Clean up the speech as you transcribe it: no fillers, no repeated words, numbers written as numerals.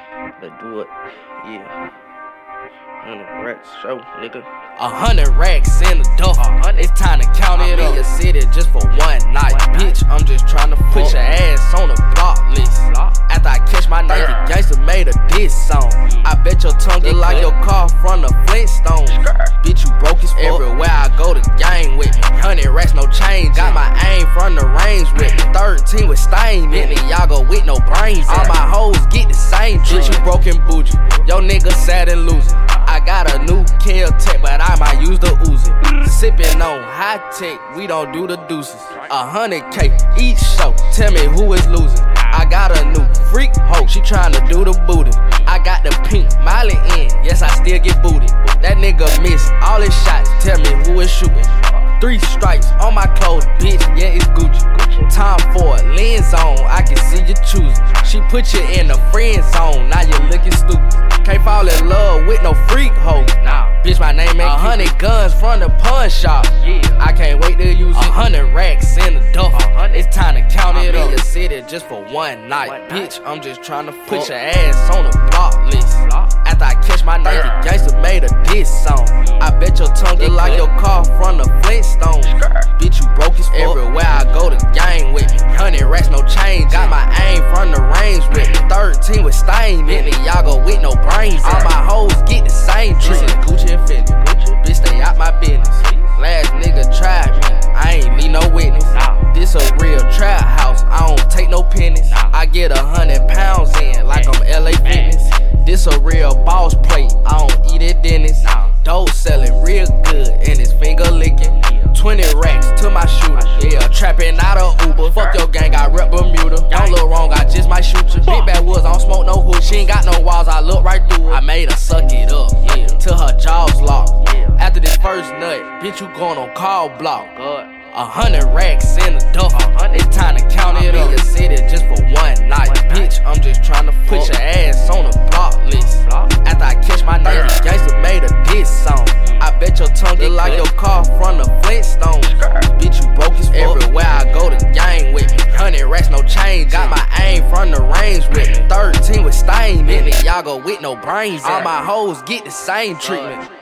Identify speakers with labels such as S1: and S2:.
S1: Let's do it. Yeah. 100 racks show, nigga.
S2: 100 racks in the duffel. It's time to count it up. In your city just for one night. Bitch, I'm just tryna put your ass on the block list. After I catch my Nike gangster made a diss song. I bet your tongue look like your car from the Flintstones. Bitch, you broke as fuck. Everywhere I go, the gang with me. 100 racks, no change. Got my aim from the range with me. 13 with stain in it. Y'all go with no brains. All my hoes get the same trick. Bitch, you broken bougie. Yo nigga sad and losing. I got a new Kel Tech, but I might use the Uzi. Sippin' on high tech, we don't do the deuces. 100K each show, tell me who is losing. I got a new freak hoe, she tryna do the booty. I got the pink Miley in, yes I still get booted. That nigga miss all his shots, tell me who is shooting. 3 stripes on my clothes, bitch, yeah it's Gucci. Time for a lens on, I can see you choosing. She put you in the friend zone, now you looking stupid. Can't fall in love with no freak hoe. Nah, bitch, my name ain't 100 guns from the pawn shop. Yeah, I can't wait to use it. 100 racks in the duffel. It's time to count it up. In your city just for one night. Bitch, I'm just tryna put your ass on the block list. After I catch my Nike gangster made a diss song. I bet your tongue look like your car from the Flintstones. Bitch, you broke as fuck. Everywhere I go, the gang with me. 100 racks, no change. Got my aim from the range with me. 13 with stain in it. Y'all go with no brains. All my hoes get the same trick. Gucci and Fendi. Bitch, stay out my business. Last nigga tried me. I ain't leave no witness. This a real trap house. I don't take no pennies. I get 100 pounds in like I'm LA Fitness. This a real boss plate. I don't eat at Dennis. Dough selling real good and his finger licking. 20 racks to my shooter. Yeah, trapping out of Uber. Fuck your gang, I rep Bermuda. Don't look wrong, I just might shoot you. Big bad woods, I don't smoke no hood. She ain't got no walls, I look right through her. I made her suck it up, yeah, till her jaws locked. After this first nut, bitch, you going on call block. 100 racks in the duffel. It's time to count it up. In your city just for one night. Bitch, I'm just tryna put your ass on the block list. After I catch my Nike gangster made a diss song. I bet your tongue look like your car from the Flintstones. Bitch, you broke as fuck. Everywhere I go, the gang with me. 100 racks, no change. Got my aim from the range with me. 13 with stain in it. Y'all go with no brains. All my hoes get the same treatment.